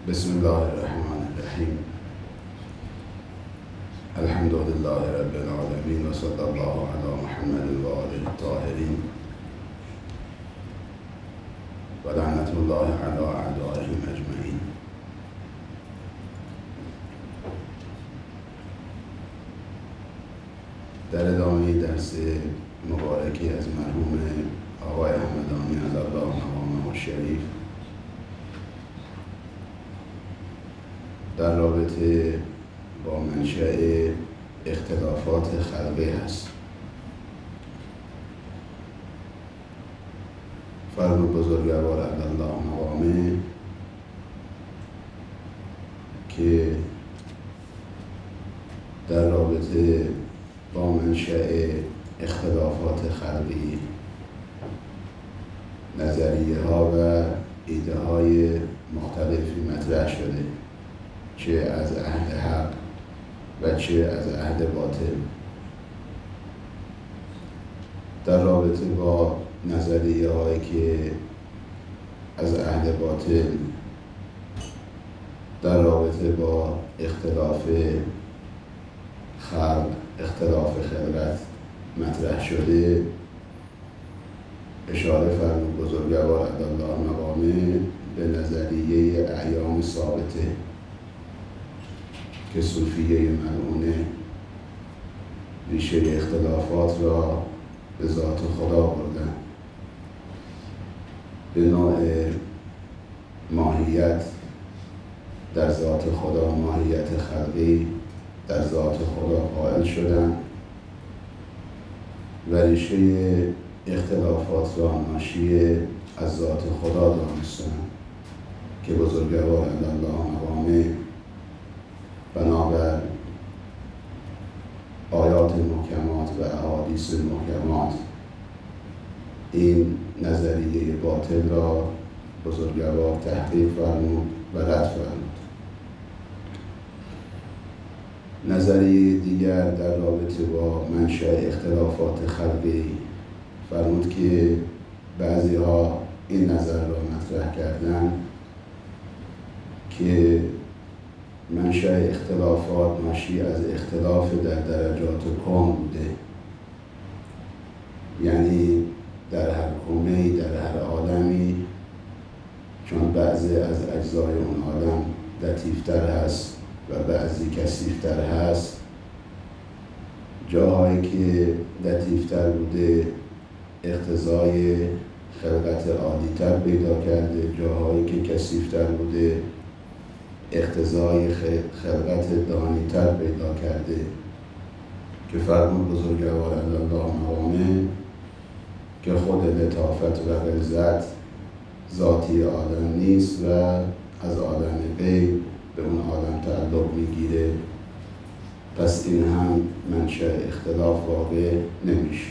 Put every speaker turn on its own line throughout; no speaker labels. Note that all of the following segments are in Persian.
بسم الله الرحمن الرحیم. الحمد لله رب العالمین و صلی الله علی محمد و آله الطاهرین و لعنت الله علی اعدائهم اجمعین. در ادامه درس مبارکی از مرحوم آقای همدانی از الله مقامه الشریف در رابطه با منشأ اختلافات خلقی هست. فرمود بزرگوار الله مقامه که در رابطه با منشأ اختلافات خلقی نظریه ها و ایده های مختلفی مطرح شده، چه از اهل حق و چه از اهل باطل. در رابطه با نظریه هایی که از اهل باطل در رابطه با اختلاف خلق، اختلاف خلقت مطرح شده، اشاره فرمود بزرگوار الله مقامه به نظریه اعیان ثابته که صوفیه ملعونه ریشه اختلافات را به ذات خدا بردن، به نوع ماهیت در ذات خدا، ماهیت خلقی در ذات خدا قائل شدن و ریشه اختلافات را ناشی از ذات خدا دانستن که بزرگوار الله مقامه بنابر آیات محکمات و احادیث محکمات این نظریه باطل را بزرگوار تحقیق فرمود و رد فرمود. نظریه دیگر در رابطه با منشأ اختلافات خلقی فرمود که بعضی ها این نظر را مطرح کردند که منشأ اختلافات ناشی از اختلاف در درجات کون بوده، یعنی در هر کونه‌ای، در هر عالمی، چون بعضی از اجزای اون عالم لطیفتر هست و بعضی کثیفتر هست، جاهایی که لطیفتر بوده اقتضای خلقت عالی‌تر پیدا کرده، جاهایی که کثیفتر بوده اقتضای خلقت دانی‌تر پیدا کرده که فرمود بزرگوار الله مقامه که خود لطافت و غلظت ذاتی عالم نیست و از عالم غیب به اون عالم تعلق میگیره، پس این هم منشأ اختلاف واقع نمیشه.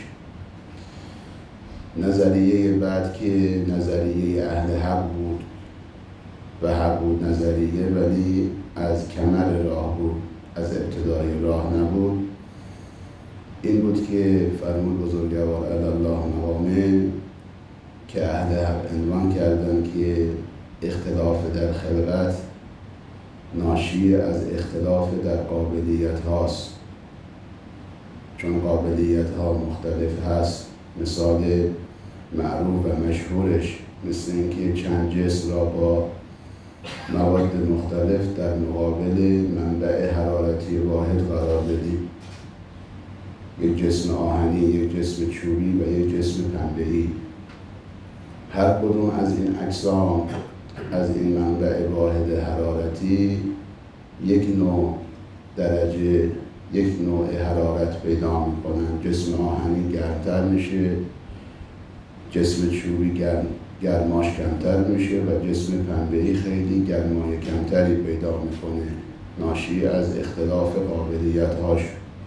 نظریه بعد که نظریه اهل حق بود و حق بود نظریه، ولی از کمر راه بود، از ابتدای راه نبود، این بود که فرمود بزرگوار الله مقامه که اهل حق عنوان کردن که اختلاف در خلقت ناشی از اختلاف در قابلیت هاست، چون قابلیت ها مختلف هست. مثال معروف و مشهورش مثل اینکه چند جسم را با مواد مختلف در مقابل منبع حرارتی واحد قرار بدیم، یک جسم آهنی، یک جسم چوبی و یک جسم پنبه‌ای. هر کدوم از این اجسام از این منبع واحد حرارتی یک نوع درجه، یک نوع حرارت پیدا میکنن. جسم آهنی گرمتر میشه، جسم چوبی گرماش کمتر میشه و جسم پنبه‌ای خیلی گرمای کمتری پیدا میکنه، ناشی از اختلاف قابلیت هاش.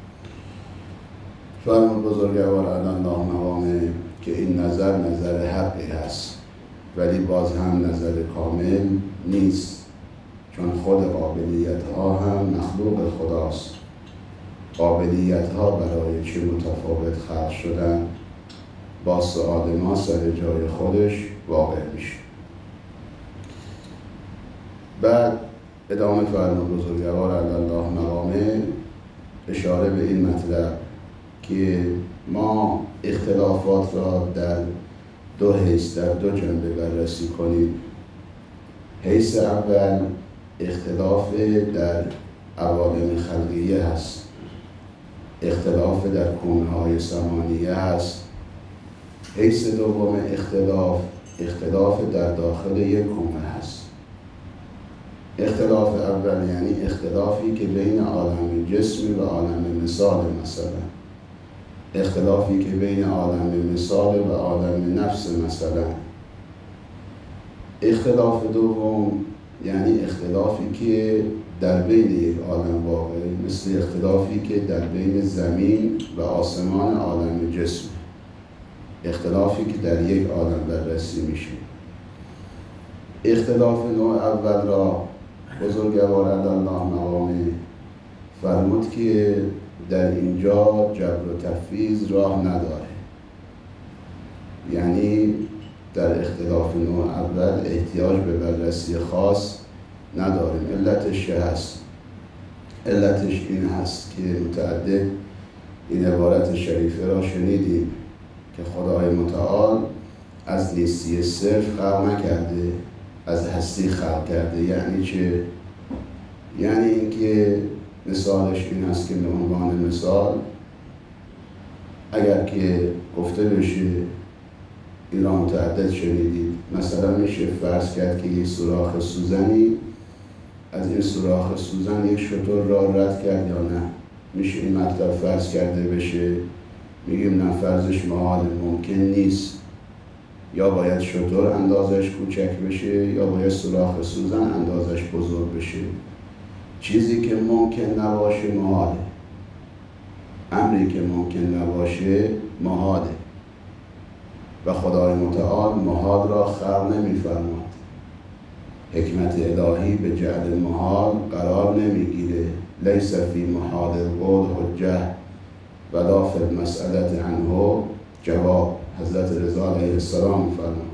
فرمود بزرگوار الله مقامه که این نظر حقی هست، ولی باز هم نظر کامل نیست، چون خود قابلیت ها هم مخلوق خداست. قابلیت ها برای چه متفاوت خلق شدن، با سؤال ما سر جای خودش واقع میشه. بعد ادامه فرمود بزرگوار الله مقامه اشاره به این مطلب که ما اختلافات را در دو حیث، در دو جنبه بررسی کنیم. حیث اول اختلاف در عوالم خلقیه هست، اختلاف در کونه‌های سمانیه هست. حیث دوم اختلاف در داخل یک کونه هست. اختلاف اول یعنی اختلافی که بین عالم جسم و عالم مثال، مثلا اختلافی که بین عالم مثال و عالم نفس مثلا. اختلاف دوم یعنی اختلافی که در بین یک عالم واقع، مثل اختلافی که در بین زمین و آسمان عالم جسم، اختلافی که در یک عالم بررسی میشه. اختلاف نوع اول را بزرگوار الله مقامه فرمود که در اینجا جبر و تفویض راه نداره. یعنی در اختلاف نوع اول احتیاج به بررسی خاص نداریم. علتش این هست که متعدد این عبارت شریفه را شنیدیم که خدای متعال از نیستی صرف خلق نکرده، از هستی خلق کرده. یعنی چه؟ یعنی اینکه مثالش این است که به عنوان مثال اگر که گفته بشه، این را متعدد شنیدید، مثلا میشه فرض کرد که یک سوراخ سوزنی، از این سوراخ سوزن یک شتر را رد کرد یا نه؟ میشه این مطلب فرض کرده بشه؟ میگیم نه، فرضش محال، ممکن نیست. یا باید شتر اندازش کوچک بشه یا باید سوراخ سوزن اندازش بزرگ بشه. چیزی که ممکن نباشه محاله، امری که ممکن نباشه محاله و خدای متعال محال را خلق نمی‌فرماد. حکمت الهی به جعل محال قرار نمیگیره. لیس فی محال القول حجه ولا فی المسئله عنه جواب. حضرت رضا علیه السلام می‌فرماد.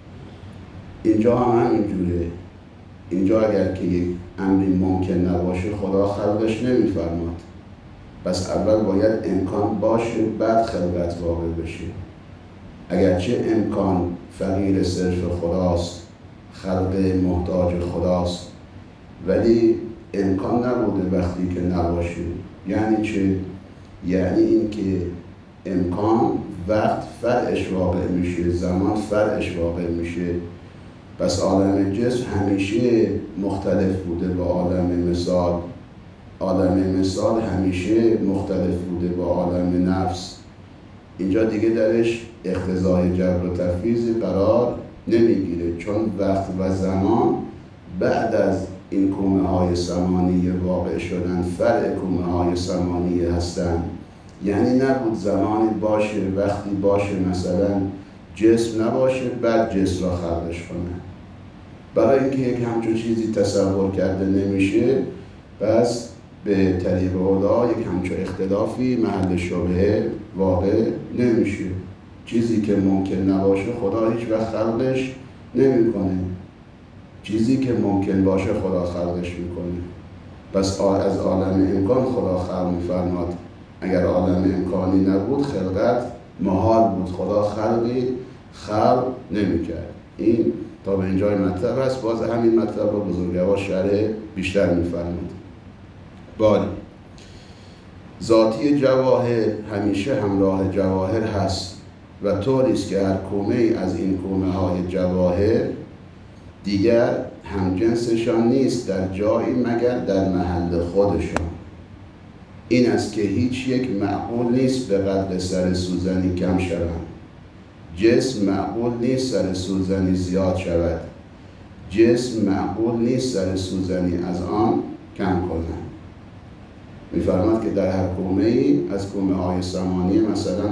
اینجا هم همینجوره. اینجا اگر که یک امری ممکن نباشه خدا خلقش نمی‌فرماد. پس اول باید امکان باشه بعد خلقت واقع بشه. اگرچه امکان فقیر صرف خداست، خلق محتاج خداست، ولی امکان نبوده وقتی که نباشه. یعنی چه؟ یعنی این که امکان وقت فرعش واقع میشه، زمان فرعش واقع میشه. پس عالم جسم همیشه مختلف بوده با عالم مثال، عالم مثال همیشه مختلف بوده با عالم نفس. اینجا دیگه درش اقتضای جبر و تفویضی قرار نمیگیره، چون وقت و زمان بعد از این کومه‌های سمانیه واقع شدن فرع کومه‌های سمانیه هستن. یعنی نبود زمانی باشه، وقتی باشه مثلا جسم نباشه بعد جسم را خلقش کنه. برای اینکه یک همچون چیزی تصور کرده نمیشه، پس به طریق اولا یک همچون اختلافی محل شبهه واقع نمیشه. چیزی که ممکن نباشه خدا هیچ وقت خلقش نمیکنه. چیزی که ممکن باشه خدا خلقش میکنه. پس از عالم امکان خدا خلق میفرماد. اگر عالم امکانی نبود خلقت محال بود، خدا خلق نمیکرد. این تا به اینجای مطلب است. باز همین مطلب رو بزرگوار شرح بیشتر میفرمود. باری ذاتی جواهر همیشه همراه جواهر هست و طوری است که هر کومه ای از این کومه های جواهر دیگر همجنسشان نیست در جایی مگر در محل خودشان. این است که هیچ یک معقول نیست به قدر سر سوزنی کم شوند. جسم معقول نیست سر سوزنی زیاد شود. جسم معقول نیست سر سوزنی از آن کم کنند. می‌فرماد که در هر کومه‌ای از کومه‌های سمانیه، مثلا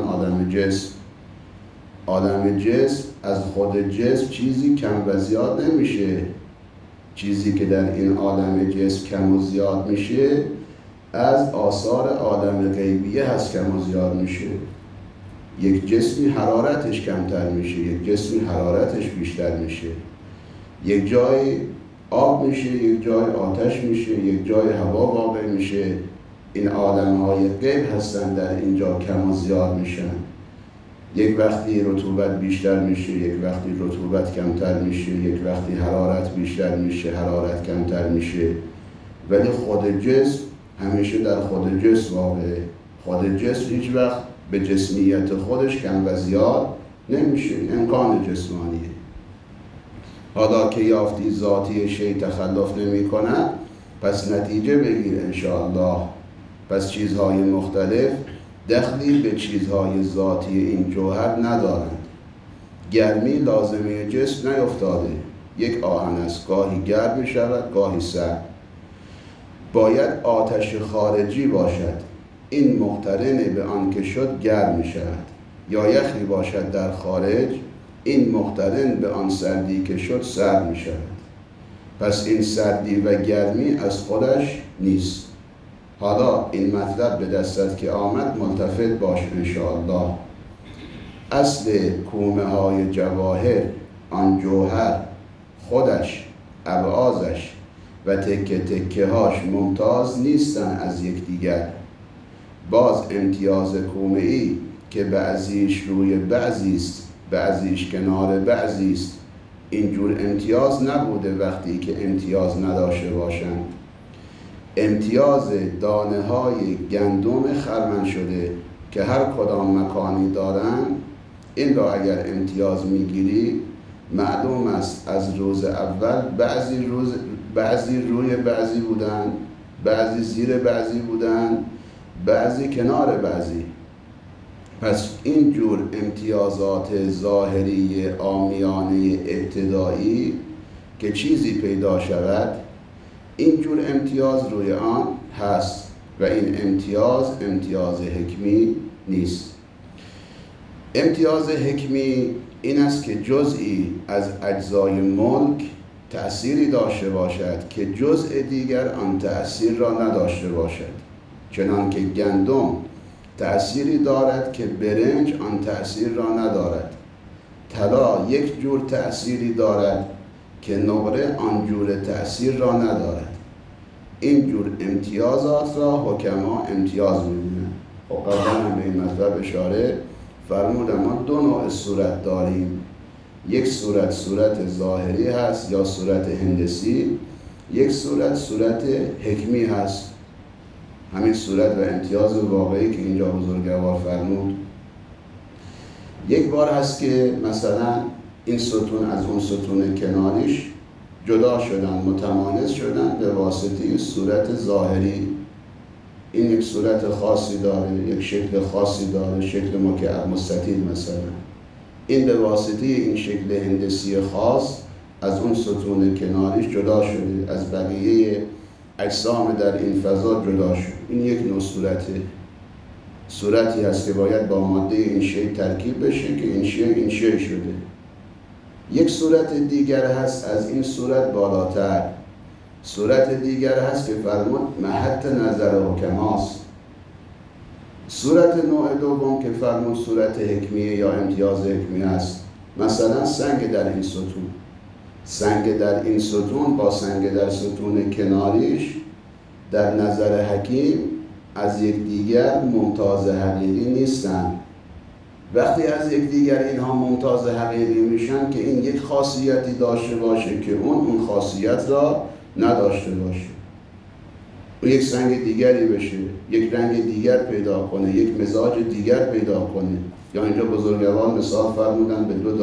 عالم جسم از خود جسم چیزی کم و زیاد نمیشه. چیزی که در این عالم جسم کم و زیاد میشه از آثار عالم غیبیه هست، کم و زیاد میشه. یک جسمی حرارتش کمتر میشه، یک جسمی حرارتش بیشتر میشه. یک جایی آب میشه، یک جای آتش میشه، یک جای هوا واقع میشه. این عالم‌های غیب هستن در اینجا کم و زیاد میشن. یک وقتی رطوبت بیشتر میشه، یک وقتی رطوبت کمتر میشه، یک وقتی حرارت بیشتر میشه، حرارت کمتر میشه. ولی خود جسم همیشه در خود جسم واقعه. خود جسم هیچ وقت به جسمیت خودش کم و زیاد نمیشه، امکان جسمانیه. حالا که یافتی ذاتی شی تخلف نمی کند، پس نتیجه بگیر انشاءالله. پس چیزهای مختلف دخلی به چیزهای ذاتی این جوهر ندارند. گرمی لازمه جسم نیفتاده. یک آهن است، گاهی گرم می شود، گاهی سرد. باید آتش خارجی باشد، این مقترن به آن که شد گرم می شود. یا یخی باشد در خارج، این مقترن به آن سردی که شد سرد می شود. پس این سردی و گرمی از خودش نیست. حالا این مطلب به دستت که آمد ملتفت باش انشاءالله. اصل کومه های جواهر، آن جوهر خودش، ابعازش و تکه تکه هاش ممتاز نیستن از یکدیگر. باز امتیاز کومه ای که بعضیش روی بعضیست، بعضیش کنار بعضیست، اینجور امتیاز نبوده وقتی که امتیاز نداشته باشند. امتیاز دانه های گندم خرمن شده که هر کدام مکانی دارن، این را اگر امتیاز میگیری معلوم است از روز اول بعضی روی بعضی بودن، بعضی زیر بعضی بودن، بعضی کنار بعضی. پس این جور امتیازات ظاهری عامیانه ابتدایی که چیزی پیدا شود، این جور امتیاز روی آن هست و این امتیاز حکمی نیست. امتیاز حکمی این است که جزئی از اجزای ملک تأثیری داشته باشد که جزء دیگر آن تأثیر را نداشته باشد. چنان که گندم تأثیری دارد که برنج آن تأثیر را ندارد. طلا یک جور تأثیری دارد که نقره آن جور تأثیر را ندارد. این جور امتیازات را حکما امتیاز می‌بینند. و قبلا هم به این مطلب اشاره فرمودم ما دو نوع صورت داریم. یک صورت ظاهری هست یا صورت هندسی، یک صورت حکمی هست. همین صورت و امتیاز واقعی که اینجا بزرگوار فرمود. یک بار هست که مثلا این ستون از اون ستون کناریش جدا شدن، متمانز شدن به واسطه صورت ظاهری. این یک صورت خاصی داره، یک شکل خاصی داره، شکل مکعب مستطیل مثلا. این به واسطه این شکل هندسی خاص از اون ستون کناریش جدا شده، از بقیه اجسام در این فضا جدا شد. این یک نوع صورتی هست که باید با ماده این شی ترکیب بشه که این شی شده. یک صورت دیگر هست از این صورت بالاتر، صورت دیگر هست که فرمود محط نظر حکماست. صورت نوع دوم که فرمود صورت حکمیه یا امتیاز حکمی است. مثلا سنگ در این ستون با سنگ در ستون کناریش در نظر حکیم از یکدیگر ممتاز حقیقی نیستند. وقتی از یکدیگر اینها ممتاز حقیقی میشن که این یک خاصیتی داشته باشه که اون خاصیت را نداشته باشه، و یک سنگ دیگری بشه، یک رنگ دیگر پیدا کنه، یک مزاج دیگر پیدا کنه. یا اینجا بزرگوار مثال فرمودن به دو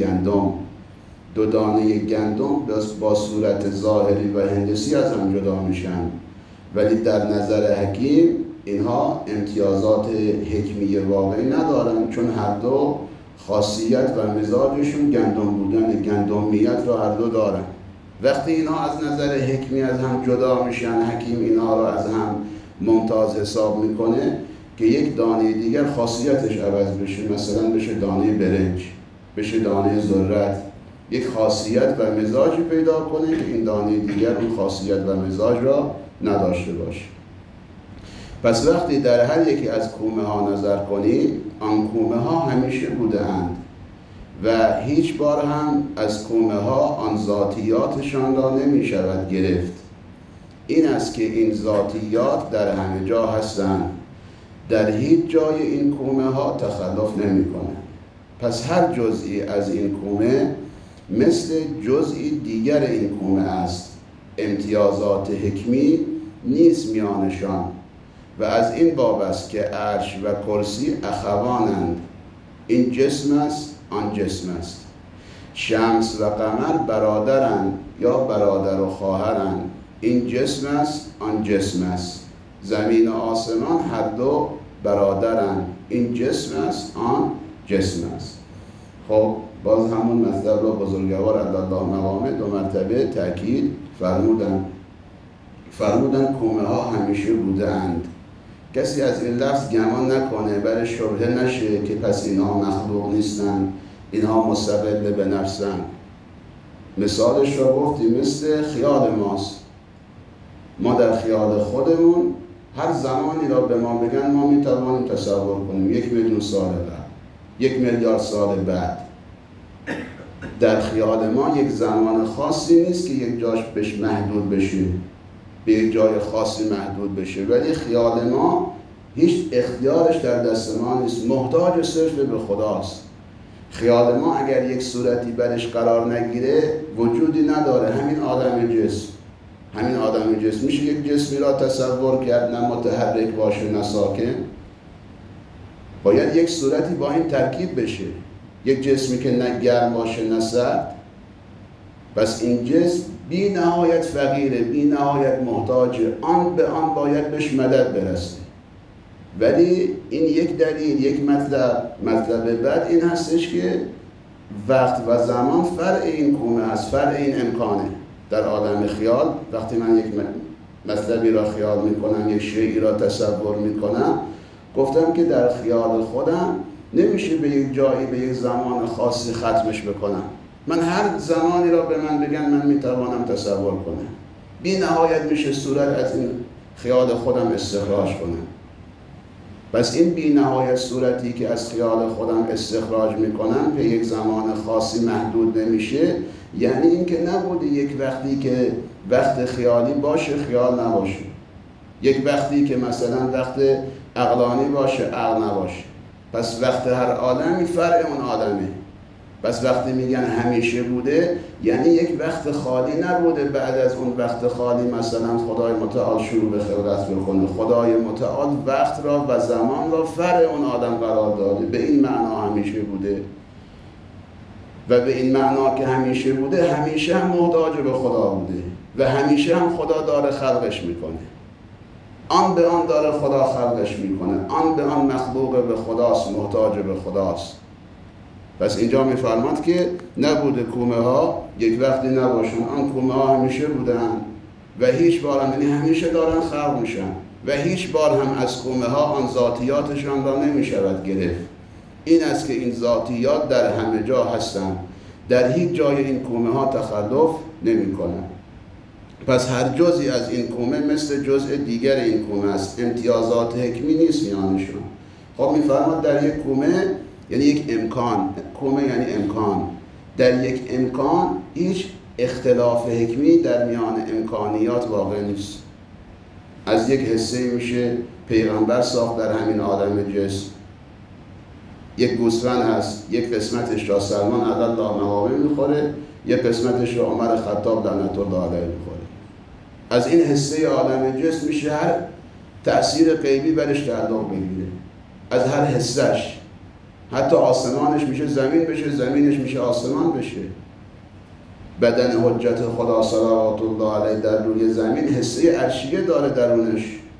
دانه گندم با صورت ظاهری و هندسی از هم جدا میشن، ولی در نظر حکیم اینها امتیازات حکمی واقعی ندارن، چون هر دو خاصیت و مزاجشون گندم بودن، گندمیت را هر دو دارن. وقتی اینها از نظر حکمی از هم جدا میشن، حکیم اینها را از هم ممتاز حساب میکنه که یک دانه دیگر خاصیتش عوض بشه، مثلا بشه دانه برنج، بشه دانه ذرت، یک خاصیت و مزاجی پیدا کنه که این دانه دیگر اون خاصیت و مزاج را نداشته باشه. پس وقتی در هر یکی از کومه ها نظر کنی، آن کومه ها همیشه بوده اند. و هیچ بار هم از کومه ها آن ذاتیاتشان را نمی شود گرفت. این است که این ذاتیات در همه جا هستند، در هیچ جای این کومه ها تخلف نمی کنند. پس هر جزئی از این کومه مثل جزئی دیگر این کومه است. امتیازات حکمی نیست میانشان و از این باب است که عرش و کرسی اخوانند. این جسم است، آن جسم است. شمس و قمر برادرند یا برادر و خواهرند. این جسم است، آن جسم است. زمین و آسمان هر دو برادرند. این جسم است، آن جسم است. خب باز همون مطلب را بزرگوار علی‌الله مقامه دو مرتبه تأکید فرمودن کومه ها همیشه بوده اند. کسی از این لفظ گمان نکنه، برای شبهه نشه که پس اینها مخلوق نیستن، اینها مستقل به نفسن. مثالش را گفتیم، مثل خیال ماست. ما در خیال خودمون هر زمانی را به ما بگن ما میتوانیم تصور کنیم 1,000,000 سال بعد، 1,000,000,000 سال بعد. در خیال ما یک زمان خاصی نیست که یک جاش بهش محدود بشه، به یک جای خاصی محدود بشه، ولی خیال ما هیچ اختیارش در دست ما نیست، محتاج صرف به خداست. خیال ما اگر یک صورتی برش قرار نگیره وجودی نداره. همین آدم جسم میشه یک جسمی را تصور کرد، نه متحرک باشه نه ساکن. باید یک صورتی با این ترکیب بشه، یک جسمی که نه گرم باشه نه سرد. پس این جسم بی نهایت فقیره، بی نهایت محتاجه، آن به آن باید بهش مدد برسه. ولی این یک دلیل، یک مطلب بعد این هستش که وقت و زمان فرع این کومه است، فرع این امکانه. در عالم خیال وقتی من یک مطلبی را خیال میکنم، یک شیئی را تصور میکنم، گفتم که در خیال خودم نمیشه به یک جایی، به یک زمان خاصی ختمش بکنم. من هر زمانی را به من بگن من میتوانم تصور کنم. بی نهایت میشه صورت از این خیال خودم استخراج کنم. پس این بی نهایت صورتی که از خیال خودم استخراج میکنم به یک زمان خاصی محدود نمیشه. یعنی این که نبوده یک وقتی که وقت خیالی باشه خیال نباشه، یک وقتی که مثلا وقت عقلانی باشه عقل نباشه. پس وقت هر عالمی فرع اون عالمه. پس وقتی میگن همیشه بوده یعنی یک وقت خالی نبوده، بعد از اون وقت خالی مثلا خدای متعال شروع به خلقت بکنه. خدای متعال وقت را و زمان را فرع اون آدم قرار داده. به این معنا همیشه بوده و به این معنا که همیشه بوده همیشه هم محتاج به خدا بوده و همیشه هم خدا داره خلقش میکنه. آن به آن داره خدا خلقش میکنه، آن به آن مخلوق به خداست، محتاج به خداست. پس اینجا میفرماد که نبوده کومه ها یک وقتی نباشن، آن کومه ها همیشه بودن و هیچ بار هم، یعنی همیشه دارن خلق میشن و هیچ بار هم از کومه ها آن ذاتیاتشان را نمیشود گرفت. این است که این ذاتیات در همه جا هستند، در هیچ جای این کومه ها تخلف نمی کنند. پس هر جزئی از این کومه مثل جزء دیگر این کومه است، امتیازات حکمی نیست میانشون. خب میفرماد در یک کومه یعنی یک امکان، کومه یعنی امکان، در یک امکان هیچ اختلاف حکمی در میان امکانیات واقع نیست. از یک حصه میشه پیغمبر ساخت در همین عالم جسم. یک گوسفند هست، یک قسمتش را سلمان علی‌الله مقامه میخوره، یک قسمتش را عمر خطاب لعنت الله علیه میخوره. از این حصه عالم جسم میشه هر تأثیر غیبی برش تعلق بگیره، از هر حصهش. حتی آسمانش میشه زمین بشه، زمینش میشه آسمان بشه. بدن حجت خدا صلوات الله علیه در روی زمین حصه عرشیه داره درونش.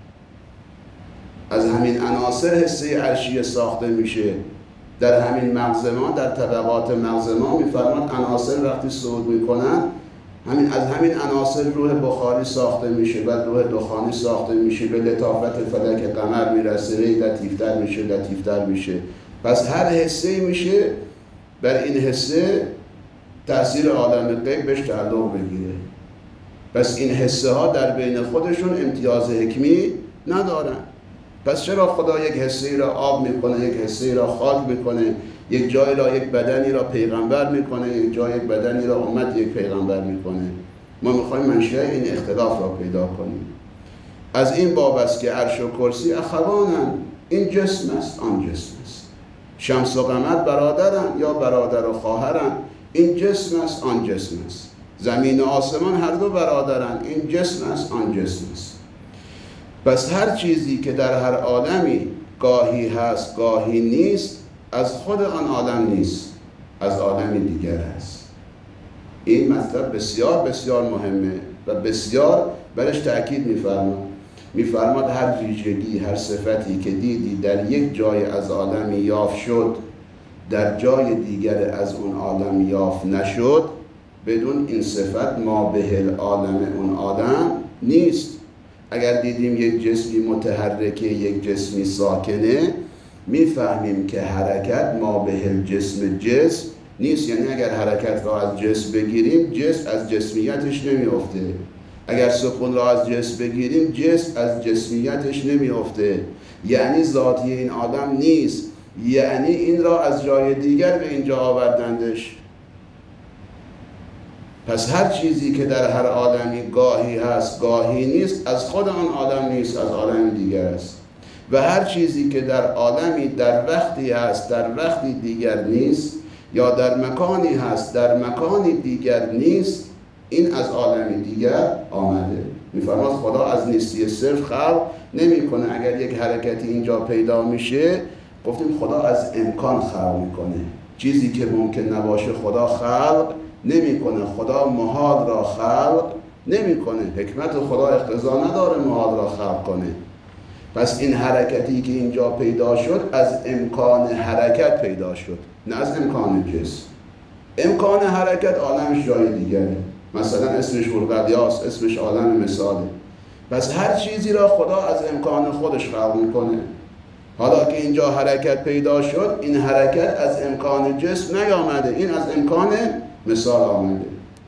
از همین عناصر حصه عرشیه ساخته میشه. در همین مغز ما، در طبقات مغز ما میفرماد عناصر وقتی صعود میکنن از همین عناصر روح بخاری ساخته میشه، بعد روح دخانی ساخته میشه، به لطافت فلک قمر میرسه، لطیفتر میشه. پس هر حصه میشه بر این حصه تأثیر عالم غیب بهش تعلق بگیره. پس این حصه ها در بین خودشون امتیاز حکمی ندارن. پس چرا خدا یک حصه را آب میکنه، یک حصه را خاک میکنه، یک جایی را یک بدنی را پیغمبر میکنه، یک جای یک بدنی را امت یک پیغمبر میکنه. ما میخوایم منشأ این اختلاف را پیدا کنیم. از این باب است که عرش و کرسی اخوانن، این جسم است آن جسم است. شمس و قمر برادرن یا برادر و خواهرن، این جسم است آن جسم است. زمین و آسمان هر دو برادرن، این جسم است آن جسم است. پس هر چیزی که در هر عالمی گاهی هست گاهی نیست، از خود آن عالم نیست، از عالم دیگر است. این مطلب بسیار بسیار مهمه و بسیار برش تأکید می‌فرماد هر ویژگی، هر صفتی که دیدی در یک جای از عالم یافت شد، در جای دیگر از اون عالم یافت نشد، بدون این صفت ما به العالم اون آدم نیست. اگر دیدیم یک جسمی متحرکه، یک جسمی ساکنه، میفهمیم که حرکت ما به جسم نیست. یعنی اگر حرکت را از جسم بگیریم، جسم از جسمیتش نمیافته. اگر سکون را از جسم بگیریم، جسم از جسمیتش نمیافته. یعنی ذاتی این آدم نیست، یعنی این را از جای دیگر به اینجا آوردندش. پس هر چیزی که در هر عالمی گاهی هست گاهی نیست، از خود آن عالم نیست، از عالم دیگر است. و هر چیزی که در عالمی در وقتی هست در وقتی دیگر نیست، یا در مکانی هست در مکانی دیگر نیست، این از عالم دیگر آمده. می‌فرماد خدا از نیستی صرف خلق نمی‌کنه. اگر یک حرکتی اینجا پیدا میشه، گفتیم خدا از امکان خلق می‌کنه. چیزی که ممکن نباشه خدا خلق نمی‌کنه. خدا محال را خلق نمی‌کنه. حکمت خدا اقتضا نداره محال را خلق کنه. پس این حرکتی که اینجا پیدا شد از امکان حرکت پیدا شد، نه از امکان جسم. امکان حرکت عالمش جای دیگره، مثلا اسمش ورقلیاست، اسمش عالم مثاله. پس هر چیزی را خدا از امکان خودش خلق میکنه. حالا که اینجا حرکت پیدا شد، این حرکت از امکان جسم نیامده، این از امکان مثال آمده.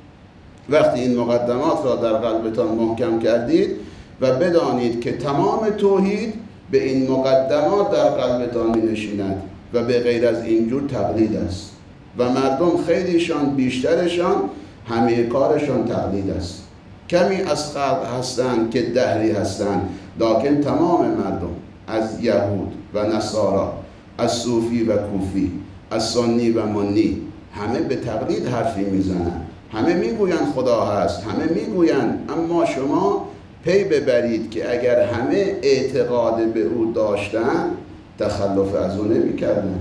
وقتی این مقدمات را در قلبتان محکم کردید و بدانید که تمام توحید به این مقدمات در قلبتان می نشیند و به غیر از اینجور تقلید است و مردم خیلیشان بیشترشان همه کارشان تقلید است. کمی از خلق هستند که دهری هستند، لکن تمام مردم از یهود و نصارا، از صوفی و کوفی، از سنی و منی، همه به تقلید حرفی میزنند. همه میگویند خدا هست، همه میگویند، اما شما پی ببرید که اگر همه اعتقاد به او داشتن، تخلف از او نمی کردن،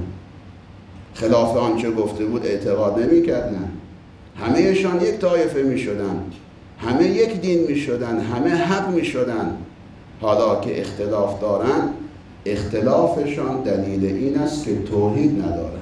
خلاف آنچه گفته بود اعتقاد نمی کردن. همهشان یک طایفه می شدن، همه یک دین می شدن، همه حق می شدن. حالا که اختلاف دارن، اختلافشان دلیل این است که توحید ندارن.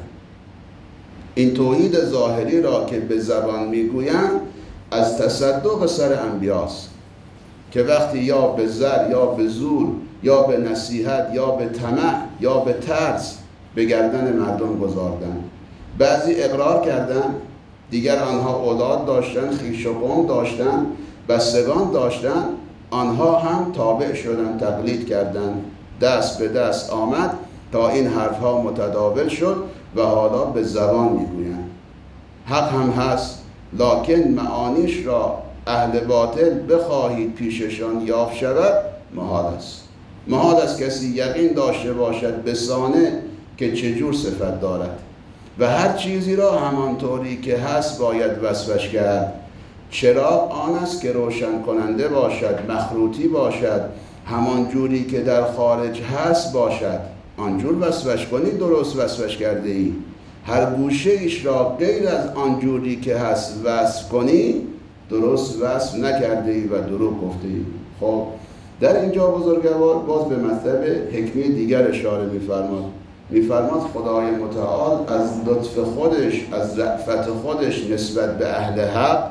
این توحید ظاهری را که به زبان می گویند از تصدق سر انبیاست، که وقتی یا به زر یا به زور یا به نصیحت یا به طمع یا به ترس به گردن مردم گذاردن. بعضی اقرار کردن، دیگر آنها اولاد داشتن، خویش و قوم داشتن، بستگان داشتن، آنها هم تابع شدن، تقلید کردن. دست به دست آمد تا این حرفها متداول شد و حالا به زبان میگویند. حق هم هست، لکن معانیش را اهل باطل بخواهید پیششان یافت شود، محال است. محال است کسی یقین داشته باشد به سانه که چجور صفت دارد و هر چیزی را همانطوری که هست باید وصفش کرد. چراغ آن است که روشن کننده باشد، مخروطی باشد، همان جوری که در خارج هست باشد. آنجور وصفش کنی درست وصفش کرده ای. هر گوشه ایش را غیر از آنجوری که هست وصف کنی، درست وصف نکرده ای و دروغ گفته ای. خب در اینجا بزرگوار باز به مطلب حکمی دیگر اشاره میفرماد خدای متعال از لطف خودش، از رأفت خودش نسبت به اهل حق،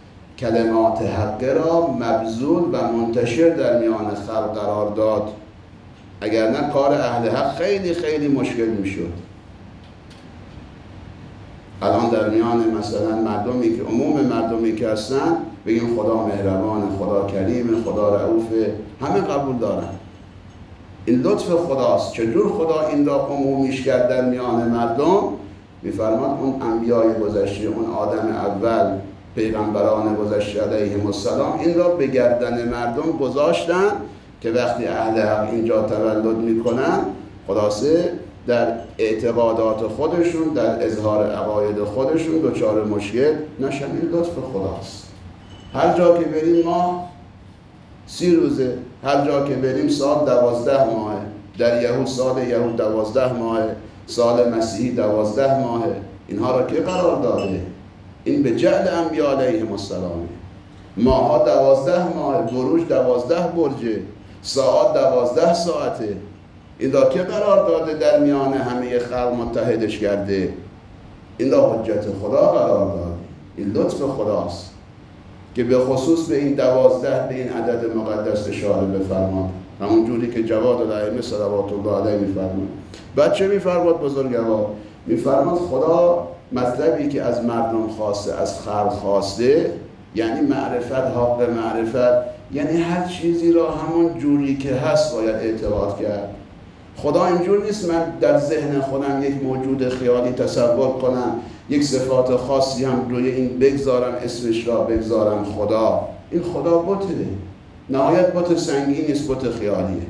کلمات حق را مبذول و منتشر در میان خلق قرار داد. اگر نه کار اهل حق خیلی خیلی مشکل میشد. الان در میان مثلا مردمی که عموم مردمی که هستن بگیم خدا مهربان، خدا کریم، خدا رؤوفه، همه قبول دارن. این لطف خداست. چجور خدا این را عمومیش کرد در میان مردم؟ میفرماد اون انبیای گذشته، اون آدم اول، پیغمبران گذشته علیهم السلام این را به گردن مردم گذاشتن که وقتی اهل حق اینجا تولد میکنن خلاصه در اعتقادات خودشون، در اظهار عقاید خودشون دچار مشکل نشن. این لطف خداست. هر جا که بریم ما 30 روزه، هر جا که بریم سال 12 ماهه، در یهود سال یهود 12 ماهه، سال مسیحی 12 ماهه. اینها را که قرار داده؟ این به جعل انبیاء علیهم السلام. ماها 12 ماه، بروج 12 برجه، ساعت 12 ساعته. این را که قرار داده در میان همه خلق متحدش کرده؟ این را حجت خدا قرار داده. این لطف خداست که به خصوص به این 12 به این عدد مقدس اشاره بفرماد، همون جوری که جواد الائمه صلوات الله علیه میفرماد. بعد چه میفرماد بزرگوار؟ میفرماد خدا مطلبی که از مردم خواسته، از خلق خواسته، یعنی معرفت، حق معرفت، یعنی هر چیزی را همون جوری که هست باید اعتقاد کرد. خدا اینجور نیست من در ذهن خودم یک موجود خیالی تصور کنم، یک صفات خاصی هم روی این بگذارم، اسمش را بگذارم خدا. این خدا بته، نهایت بت سنگین نیست، بت خیالیه.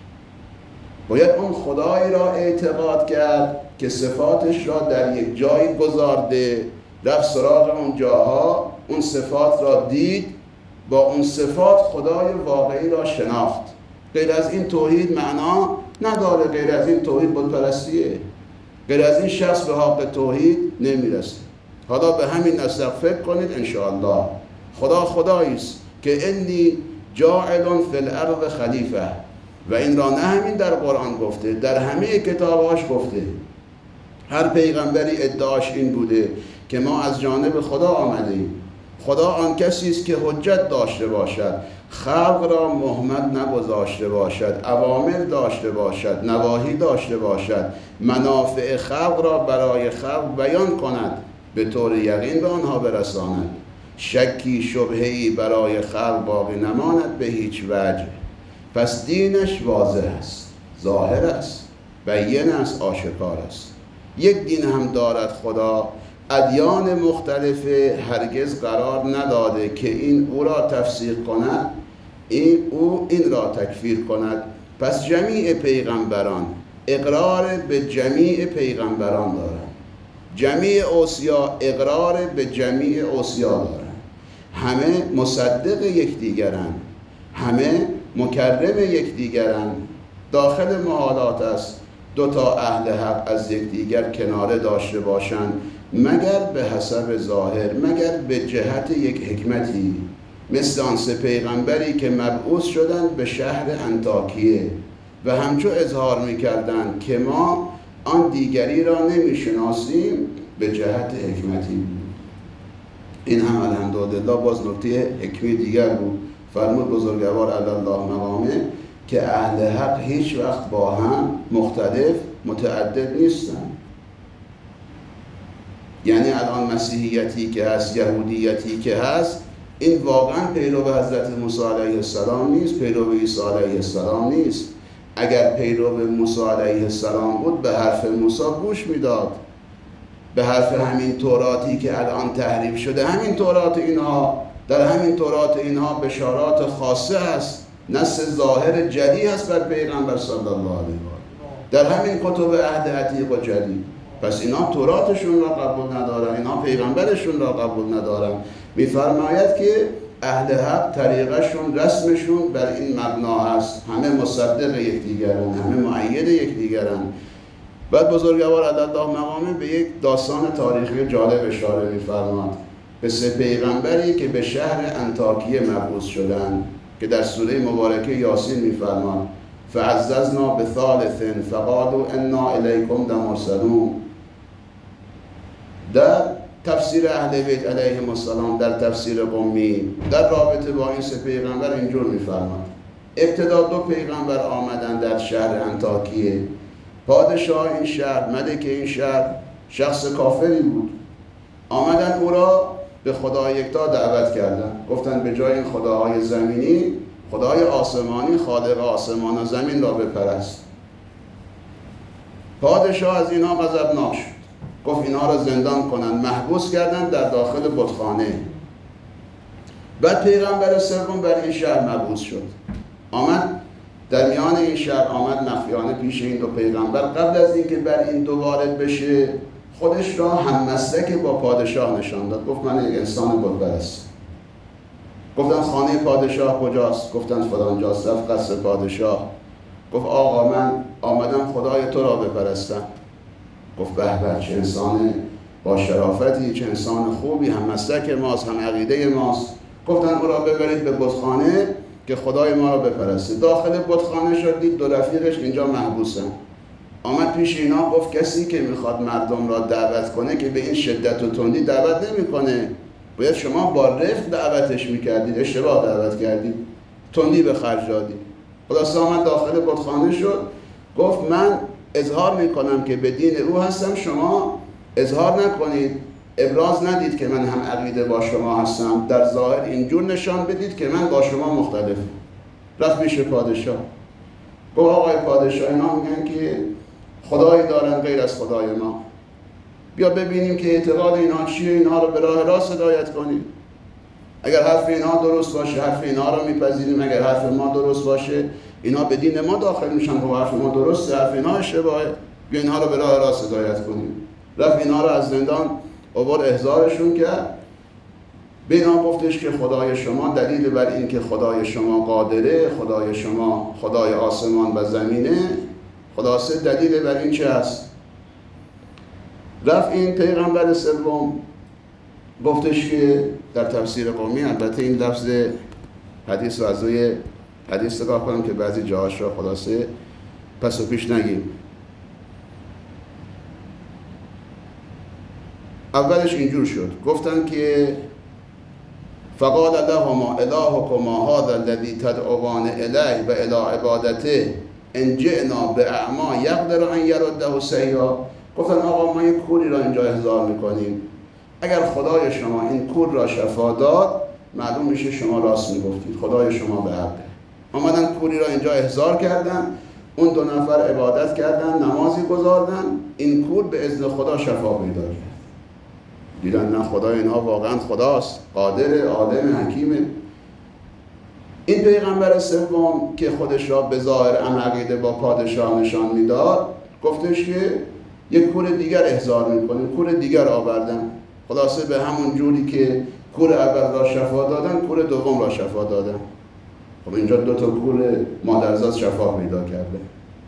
باید اون خدایی را اعتقاد کرد که صفاتش را در یک جایی گذارده، رفت سراغ اون جاها، اون صفات را دید، با اون صفات خدای واقعی را شناخت. غیر از این توحید معنا نداره، غیر از این توحید بت پرستیه، غیر از این شخص به حق توحید نمیرسه. حالا به همین نسق فکر کنید انشاءالله. خدا خداییست که انی جاعل فی الارض خلیفه، و این را نه همین در قرآن گفته، در همه کتابهاش گفته. هر پیغمبری ادعاش این بوده که ما از جانب خدا آمدیم. خدا آن کسی است که حجت داشته باشد، خلق را مهمل نگذاشته باشد، اوامر داشته باشد، نواهی داشته باشد، منافع خلق را برای خلق بیان کند، به طور یقین به آنها برساند، شکی شبهه‌ای برای خلق باقی نماند به هیچ وجه. پس دینش واضح است، ظاهر است، بیان است، آشکار است. یک دین هم دارد خدا، ادیان مختلفه هرگز قرار نداده که این او را تفسیر کند، او این را تکفیر کند. پس جمیع پیغمبران اقرار به جمیع پیغمبران دارند، جمیع اوصیا اقرار به جمیع اوصیا دارند، همه مصدق یکدیگرند، همه مکرم یکدیگرند. داخل محالات است دو تا اهل حق از یکدیگر کناره داشته باشند، مگر به حسب ظاهر، مگر به جهت یک حکمتی، مثل آن 3 پیغمبری که مبعوث شدند به شهر انطاکیه و همچو اظهار می‌کردند که ما آن دیگری را نمی‌شناسیم به جهت حکمتی بود. این هم الحمدلله باز نکته حکمی دیگر بود. فرمود بزرگوار علی الله مقامه که اهل حق هیچ وقت با هم مختلف متعدد نیستن. یعنی الان مسیحیتی که هست، یهودیتی که هست، این واقعا پیرو حضرت موسی علیه السلام نیست، پیرو عیسی علیه السلام نیست. اگر پیرو موسی علیه السلام بود به حرف موسی گوش میداد، به حرف همین توراتی که الان تحریف شده. همین تورات اینها، در همین تورات اینها بشارات خاصه هست، نص ظاهر جلی هست بر پیغمبر صلی الله علیه و آله، در همین کتب عهد عتیق و جدید. پس اینا توراتشون را قبول ندارن، اینا پیغمبرشون را قبول ندارن. میفرماید که اهل حق طریقشون، رسمشون بر این مبنا هست، همه مصدق یکدیگرن، همه مؤید یکدیگرن. بعد بزرگوار علی الله مقامه به یک داستان تاریخی جالب اشاره میفرماد، به 3 پیغمبری که به شهر انطاکیه مبعوث شدند که در سوره مبارکه یاسین میفرماد فعززنا بثالث فقالوا انا الیکم لمرسلون. در تفسیر اهل بیت علیهم السلام، در تفسیر قمی، در رابطه با این 3 پیغمبر اینجور میفرماد. ابتدا 2 پیغمبر آمدن در شهر انطاکیه. پادشاه این شهر، ملک این شهر شخص کافری بود. آمدن او را به خدا یکتا دعوت کردن، گفتن به جای این خداهای زمینی، خدای آسمانی، خالق آسمان و زمین را بپرست. پادشاه از اینا غضبناک شد، گفت اینها را زندان کنن، محبوس کردن در داخل بتخانه. بعد پیغمبر سوم بر این شهر مبعوث شد، آمد در میان این شهر، آمد مخفیانه پیش این دو پیغمبر. قبل از اینکه بر این دو وارد بشه خودش را هم مسلک با پادشاه نشان داد. گفت من یک انسان بت پرست. گفتن خانه پادشاه کجاست؟ گفتن فلان جاست. رفت قصر پادشاه. گفت آقا من آمدم خدای تو را بپرستم. گفت به به، چه انسان با شرافتی، چه انسان خوبی، هم مسلک ماست، هم عقیده ماست. گفتن او را ببرید به بتخانه که خدای ما را بپرسته. داخل بتخانه شد، دید دو رفیقش اینجا محبوسن. آمد پیش اینا گفت کسی که میخواد مردم را دعوت کنه که به این شدت و تندی دعوت نمیکنه، باید شما با رفق دعوتش میکردید، اشتباه دعوت کردید، تندی به خرج دادید. خلاصه آمد داخل بتخانه شد، گفت من اظهار میکنم که به دین او هستم، شما اظهار نکنید، ابراز ندید که من هم عقیده با شما هستم، در ظاهر اینجور نشان بدید که من با شما مختلفم. رفت پیش پادشاه. گفت آقای پادشاه، اینا میگن که خدایی دارن غیر از خدای ما، بیا ببینیم که اعتقاد اینا چیه، اینا رو به راه راست هدایت کنیم. اگر حرف اینا درست باشه حرف اینا رو میپذیریم، اگر حرف ما درست باشه اینا به دین ما داخل میشن. خب حرف ما درسته، حرف اینا اشتباهه، بیا اینها رو به راه راست هدایت کنیم. رفت اینا رو از زندان آورد، احضارشون کرد. به اینا گفتش که خدای شما دلیل بر این که خدای شما قادره، خدای شما خدای آسمان و زمینه، خلاصه دلیل بر این چه هست؟ رفت این پیغمبر سوم گفتش که در تفسیر قومی، البته این لفظ حدیث رو از روی حدیث نگاه کنم که بعضی جاهاش رو خلاصه پس و پیش نگیم. اولش اینجور شد، گفتن که فقال لهما الهكما هذا الذي تدعوان الیه و الی عبادته ان جئنا باعما یقدر ان یرده سیئا. گفتن آقا ما یک کوری را اینجا احضار میکنیم، اگر خدای شما این کور را شفا داد معلوم میشه شما راست میگفتید، خدای شما به حقه. آمدن کوری را اینجا احضار کردن، اون دو نفر عبادت کردن، نمازی گذاردن، این کور به اذن خدا شفا پیدا کرد. دیدن نه خدای اینها واقعا خداست، قادر، عالم، حکیمه. این پیغمبر سوم که خودش را به ظاهر عقیده با پادشاه نشان میداد گفتش که یک کور دیگر احضار میکنیم، کور دیگر آوردن. خلاصه به همون جوری که کور اول را شفا دادن کور دوم را شفا دادن. خب اینجا دو تا کور مادرزاد شفا پیدا کرده.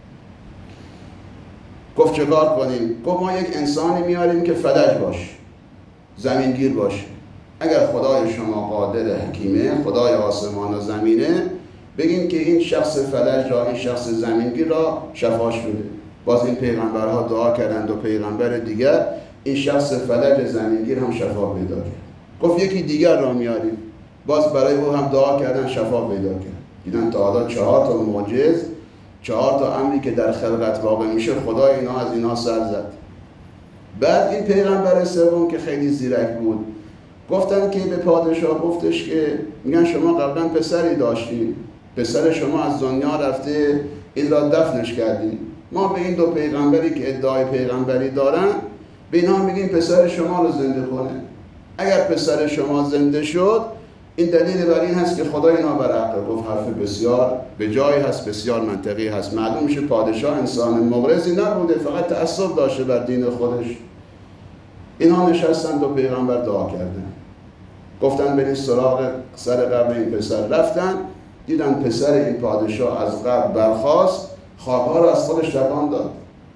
گفت چه کار کنیم؟ گفت ما یک انسانی میاریم که فلج باشه، زمینگیر باشه. اگر خدای شما قادر حکیمه، خدای آسمان و زمینه، بگین که این شخص فلج را، این شخص زمینگیر را شفاش بده. باز این پیغمبرها دعا کردند و پیغمبر دیگر این شخص فلج زمینگیر هم شفا پیدا کرد. گفت یکی دیگر را میاریم، باز برای او هم دعا کردن، شفا پیدا کرد. دیدن تا حالا 4 تا معجز، 4 تا امری که در خلقت واقع میشه خدای اینا از اینا سر زد. بعد این پیغمبر سوم که خیلی زیرک بود، گفتن که به پادشاه گفتش که میگن شما قبلا پسری داشتید، پسر شما از دنیا رفته، این را دفنش کردید. ما به این دو پیغمبری که ادعای پیغمبری دارن به اینها میگیم پسر شما رو زنده کنه. اگر پسر شما زنده شد این دلیل بر این هست که خدا اینا بر حقه. گفت حرف بسیار به جایی هست، بسیار منطقی هست. معلوم میشه پادشاه انسان مغرضی نبوده، فقط تعصب داشته بر دین خودش. اینها نشستن دو پیغمبر دعا کردن، گفتن برید سراغ سر قبر این پسر. رفتن دیدن پسر این پادشاه از قبر برخاست، خوابها رو از خودش تکان داد.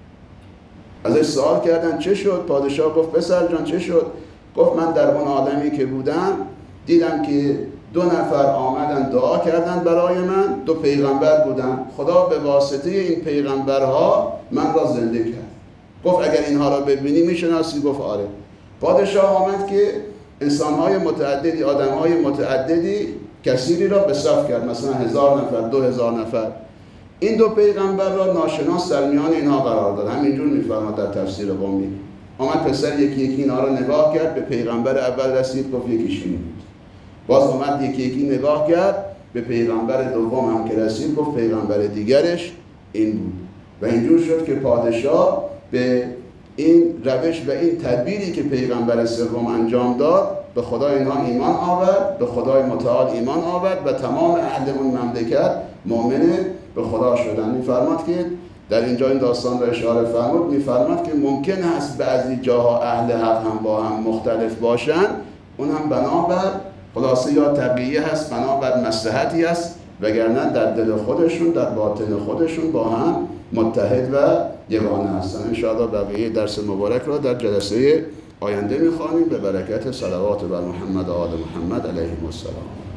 ازش سوال کردن چه شد؟ پادشاه گفت پسر جان چه شد؟ گفت من در اون آدمی که بودم دیدم که 2 نفر آمدن دعا کردن برای من، 2 پیغمبر بودن، خدا به واسطه این پیغمبرها من را زنده کرد. گفت اگر اینها را ببینی میشناسی؟ گفت آره. پادشاه آمد که انسانهای متعددی، آدمهای متعددی کثیری را به صف کرد، مثلا 1000 نفر، 2000 نفر. این 2 پیغمبر را ناشناس در میان اینها قرار داد. همینجور میفرماد در تفسیر قمی. آمد پسر یکی یکی اینا را نگاه کرد، به پیغمبر اول رسید، گفت یکیش این بود. باز آمد یکی یکی نگاه کرد، به پیغمبر دوم هم که رسید گفت پیغمبر دیگرش این بود. و اینجور شد که پادشاه به این روش و این تدبیری که پیغمبر سوم انجام داد به خدای اینها ایمان آورد، به خدای متعال ایمان آورد و تمام اهل اون مملکت مؤمن به خدا شدن. می‌فرماد که در اینجا این داستان را اشاره فرمود، می‌فرماد که ممکن هست بعضی جاها اهل حق هم با هم مختلف باشن، اون هم بنابر خلاصه یا تقیه هست، بنابر مصلحتی هست، وگرنه در دل خودشون، در باطن خودشون با هم متحد و یگانه هستن. انشاءالله بقیه درس مبارک را در جلسه آینده می‌خوانیم به برکت صلوات بر محمد و آل محمد علیهم السلام.